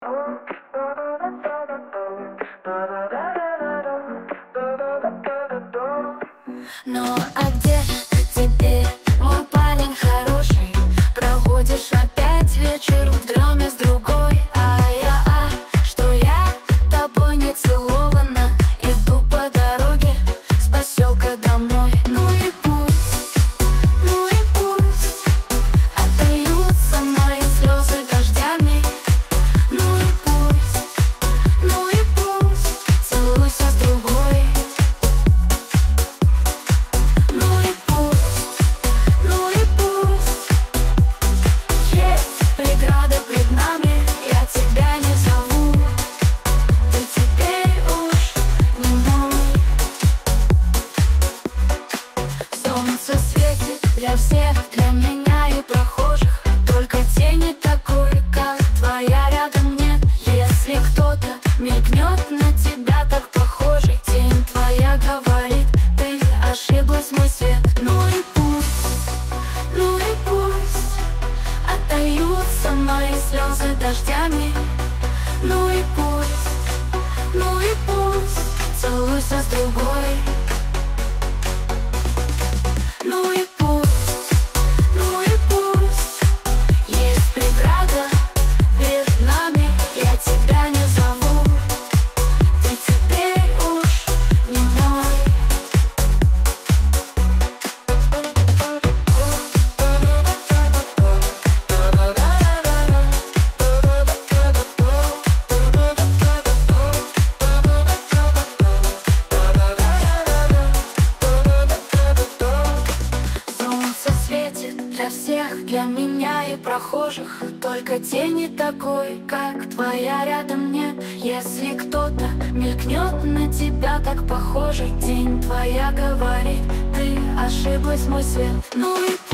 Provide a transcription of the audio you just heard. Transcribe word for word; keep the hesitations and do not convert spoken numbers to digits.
Ну а где ты теперь, мой парень хороший? Проводишь опять вечер в дроме с другой. А я, а, что я тобой не целована. Иду по дороге с поселка домой. Ну и пусть, ну и пусть отдаются мои слезы дождями. Ну и пусть, ну и пусть целуйся с другой. Солнце светит для всех, для меня и прохожих. Только тени такой, как твоя, рядом нет. Если кто-то мелькнет на тебя так похожий, тень твоя говорит: ты ошиблась, мой свет. Ну и пусть, ну и пусть отдаются мои слезы дождями. Ну и пусть, ну и пусть целуйся с другой. Ну и пусть, ну и пусть есть преграда перед нами. Я тебя не зову, ты теперь уж не мой. Для всех, для меня и прохожих. Только тени такой, как твоя, рядом нет. Если кто-то мелькнет на тебя так похожий, тень твоя говорит: ты ошиблась, мой свет. Ну и